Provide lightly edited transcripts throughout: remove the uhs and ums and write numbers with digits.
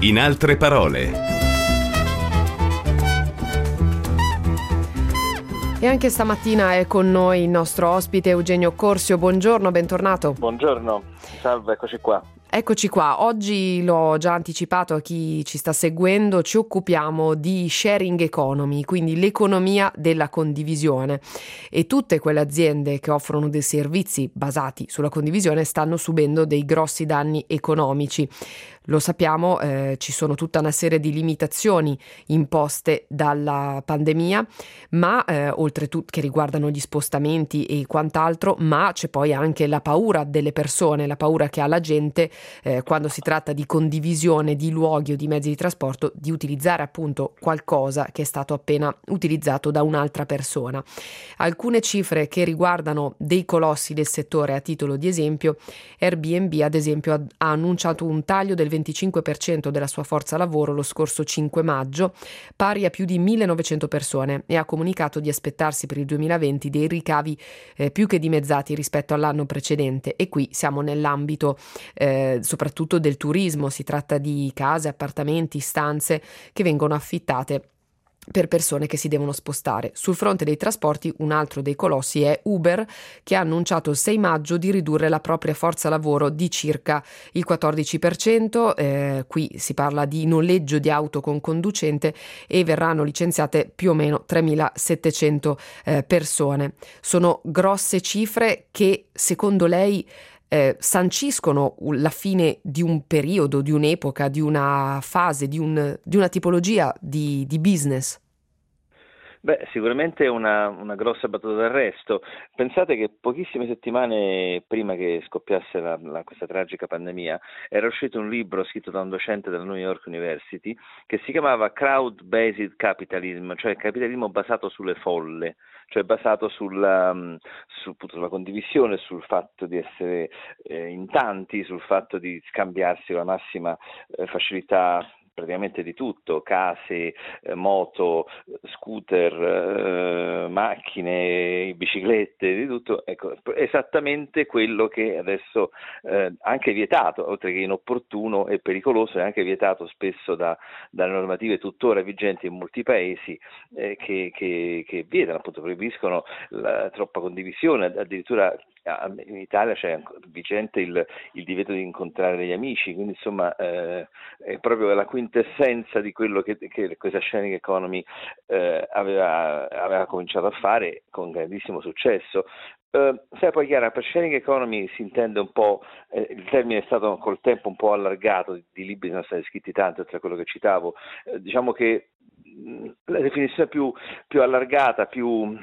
In altre parole. E anche stamattina è con noi il nostro ospite Eugenio Corsio. Buongiorno, bentornato. Buongiorno, salve, eccoci qua. Eccoci qua, oggi l'ho già anticipato a chi ci sta seguendo, ci occupiamo di sharing economy, quindi l'economia della condivisione, e tutte quelle aziende che offrono dei servizi basati sulla condivisione stanno subendo dei grossi danni economici. Lo sappiamo, ci sono tutta una serie di limitazioni imposte dalla pandemia, ma oltretutto che riguardano gli spostamenti e quant'altro, ma c'è poi anche la paura delle persone, la paura che ha la gente quando si tratta di condivisione di luoghi o di mezzi di trasporto, di utilizzare appunto qualcosa che è stato appena utilizzato da un'altra persona. Alcune cifre che riguardano dei colossi del settore, a titolo di esempio, Airbnb ad esempio ha annunciato un taglio del 25% della sua forza lavoro lo scorso 5 maggio, pari a più di 1900 persone, e ha comunicato di aspettarsi per il 2020 dei ricavi più che dimezzati rispetto all'anno precedente. E qui siamo nell'ambito soprattutto del turismo, si tratta di case, appartamenti, stanze che vengono affittate per persone che si devono spostare. Sul fronte dei trasporti, un altro dei colossi è Uber, che ha annunciato il 6 maggio di ridurre la propria forza lavoro di circa il 14%, qui si parla di noleggio di auto con conducente, e verranno licenziate più o meno 3.700 persone. Sono grosse cifre che secondo lei sanciscono la fine di un periodo, di un'epoca, di una fase, di una tipologia di business? Beh, sicuramente è una grossa battuta d'arresto. Pensate che pochissime settimane prima che scoppiasse questa tragica pandemia era uscito un libro scritto da un docente della New York University che si chiamava Crowd-Based Capitalism, cioè capitalismo basato sulle folle, cioè basato sulla condivisione, sul fatto di essere in tanti, sul fatto di scambiarsi con la massima facilità praticamente di tutto, case, moto, scooter, macchine, biciclette, di tutto. Ecco, esattamente quello che adesso anche vietato, oltre che inopportuno e pericoloso, è anche vietato spesso dalle normative tuttora vigenti in molti paesi che vietano, appunto, proibiscono la troppa condivisione. Addirittura in Italia c'è vigente il divieto di incontrare gli amici, quindi insomma è proprio la quintessenza di quello che questa sharing economy aveva cominciato a fare con grandissimo successo. Sai, poi Chiara, per sharing economy si intende un po', il termine è stato col tempo un po' allargato, di libri sono stati scritti tanti oltre a quello che citavo, diciamo che la definizione più allargata, più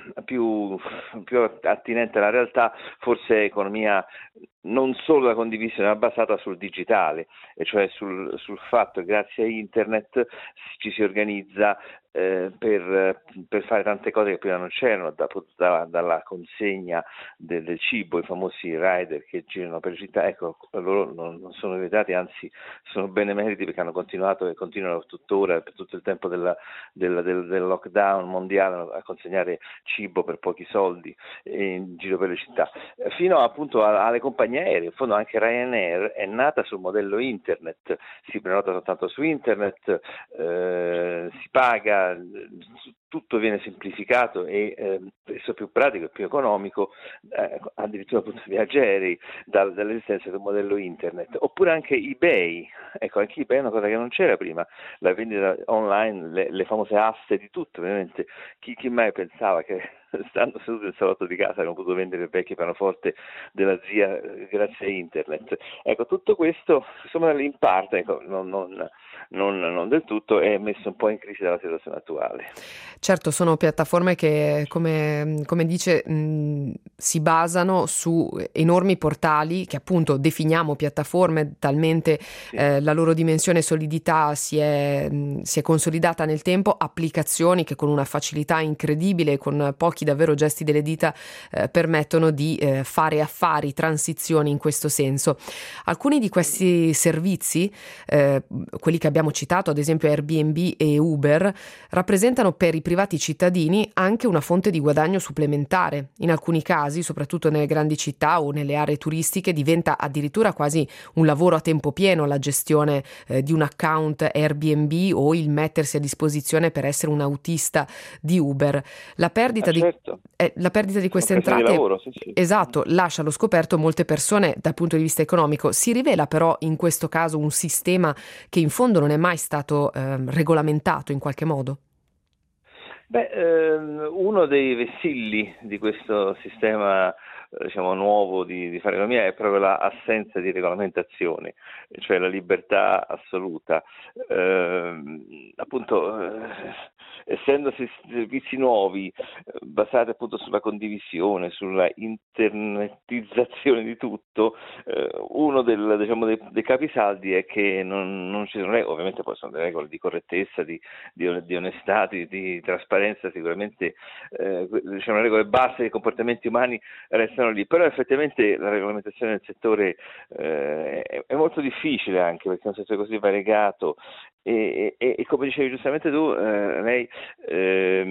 attinente alla realtà, forse è economia non solo la condivisione, ma basata sul digitale, e cioè sul fatto che grazie a internet ci si organizza per fare tante cose che prima non c'erano, dalla consegna del cibo, i famosi rider che girano per città. Ecco, loro non sono vietati, anzi sono benemeriti, perché hanno continuato e continuano tuttora per tutto il tempo del lockdown mondiale a consegnare cibo per pochi soldi in giro per le città, fino appunto alle compagnie aeree. In fondo anche Ryanair è nata sul modello internet, si prenota soltanto su internet, si paga, tutto viene semplificato e reso più pratico e più economico, addirittura appunto viaggi aerei dall'esistenza del modello internet. Oppure anche eBay, ecco, anche eBay è una cosa che non c'era prima, la vendita online, le famose aste di tutto, veramente chi mai pensava che stando seduto nel salotto di casa abbiamo potuto vendere il vecchio pianoforte della zia grazie a internet. Ecco, tutto questo insomma in parte, ecco, non del tutto, è messo un po' in crisi dalla situazione attuale. Certo, sono piattaforme che, come dice, si basano su enormi portali che appunto definiamo piattaforme, talmente Sì. La loro dimensione e solidità si è consolidata nel tempo, applicazioni che con una facilità incredibile, con pochi occhi, davvero gesti delle dita permettono di fare affari, transizioni in questo senso. Alcuni di questi servizi, quelli che abbiamo citato, ad esempio Airbnb e Uber, rappresentano per i privati cittadini anche una fonte di guadagno supplementare. In alcuni casi, soprattutto nelle grandi città o nelle aree turistiche, diventa addirittura quasi un lavoro a tempo pieno la gestione di un account Airbnb o il mettersi a disposizione per essere un autista di Uber. La perdita di queste entrate, lavoro, sì. esatto, lascia allo scoperto molte persone dal punto di vista economico. Si rivela però in questo caso un sistema che in fondo non è mai stato regolamentato in qualche modo? Uno dei vessilli di questo sistema diciamo nuovo di fare economia è proprio l'assenza di regolamentazione, cioè la libertà assoluta. Essendo servizi nuovi basati appunto sulla condivisione, sulla internetizzazione di tutto, uno dei capisaldi è che non ci sono regole. Ovviamente poi sono delle regole di correttezza, di onestà, di trasparenza, sicuramente le regole base dei comportamenti umani restano lì, però effettivamente la regolamentazione del settore è molto difficile, anche perché è un settore così variegato e come dicevi giustamente tu, lei, per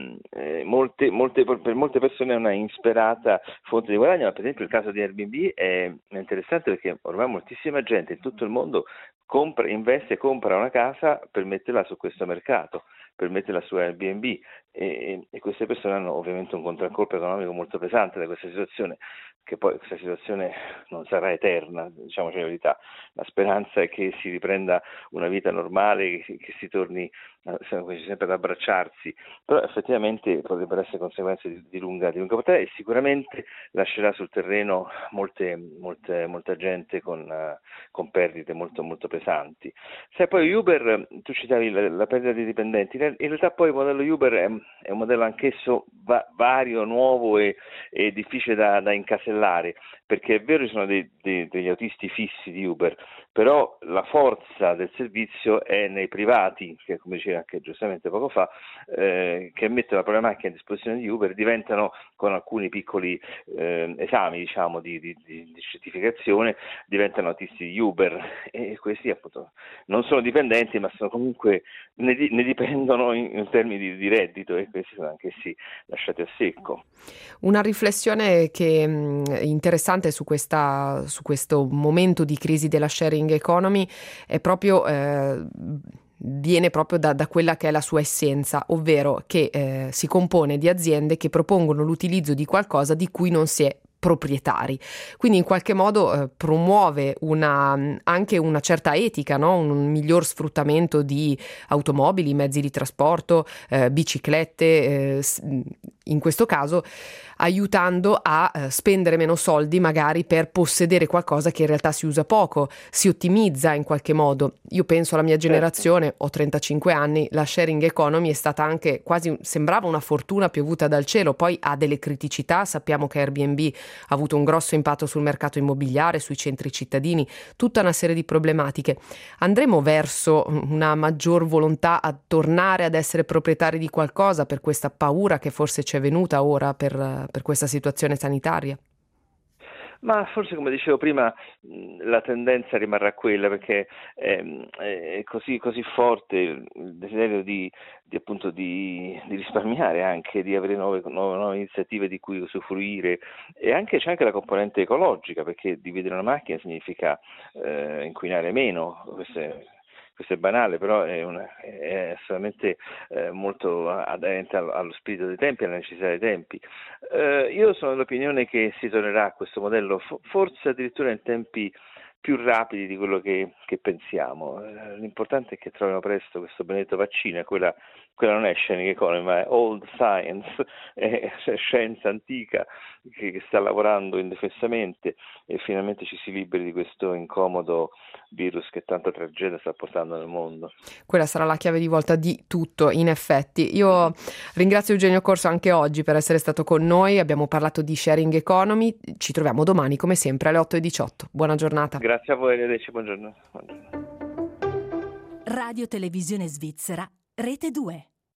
molte persone è una insperata fonte di guadagno, ma per esempio il caso di Airbnb è interessante perché ormai moltissima gente in tutto il mondo compra una casa per metterla su questo mercato, per metterla su Airbnb e queste persone hanno ovviamente un contraccolpo economico molto pesante da questa situazione, che poi questa situazione non sarà eterna, diciamoci la verità. La speranza è che si riprenda una vita normale, che si torni sempre ad abbracciarsi, però effettivamente potrebbero essere conseguenze di lunga portata e sicuramente lascerà sul terreno molta gente con perdite molto molto pesanti. Se poi Uber, tu citavi la perdita di dipendenti, in realtà poi il modello Uber è un modello anch'esso vario, nuovo e difficile da incasellare, perché è vero ci sono degli autisti fissi di Uber, però la forza del servizio è nei privati, che come diceva anche giustamente poco fa, che mettono la propria macchina a disposizione di Uber, diventano con alcuni piccoli esami diciamo di certificazione, diventano autisti di Uber e questi appunto non sono dipendenti ma sono comunque ne dipendono in termini di reddito e questi sono anch'essi lasciati a secco. Una riflessione che è interessante su questo momento di crisi della sharing economy è proprio viene proprio da quella che è la sua essenza, ovvero che si compone di aziende che propongono l'utilizzo di qualcosa di cui non si è proprietari, quindi in qualche modo promuove anche una certa etica, no? Un miglior sfruttamento di automobili, mezzi di trasporto, biciclette, in questo caso aiutando a spendere meno soldi magari per possedere qualcosa che in realtà si usa poco, si ottimizza in qualche modo. Io penso alla mia generazione, ho 35 anni, la sharing economy è stata anche quasi, sembrava una fortuna piovuta dal cielo, poi ha delle criticità, sappiamo che Airbnb ha avuto un grosso impatto sul mercato immobiliare, sui centri cittadini, tutta una serie di problematiche. Andremo verso una maggior volontà a tornare ad essere proprietari di qualcosa per questa paura che forse ci è venuta ora per questa situazione sanitaria? Ma forse, come dicevo prima, la tendenza rimarrà quella, perché è così forte il desiderio di risparmiare, anche di avere nuove iniziative di cui usufruire, e c'è anche la componente ecologica, perché dividere una macchina significa inquinare meno. Questo è banale, però è assolutamente molto aderente allo spirito dei tempi, alla necessità dei tempi. Io sono dell'opinione che si tornerà a questo modello, forse addirittura in tempi più rapidi di quello che pensiamo. L'importante è che trovino presto questo benedetto vaccino, quella non è sharing economy, ma è old science, è scienza antica che sta lavorando indefessamente e finalmente ci si liberi di questo incomodo virus che tanta tragedia sta portando nel mondo. Quella sarà la chiave di volta di tutto, in effetti. Io ringrazio Eugenio Corso anche oggi per essere stato con noi, abbiamo parlato di sharing economy, ci troviamo domani come sempre alle 8:18. Buona giornata. Grazie a voi, arrivederci, buongiorno. Radio Televisione Svizzera, Rete 2.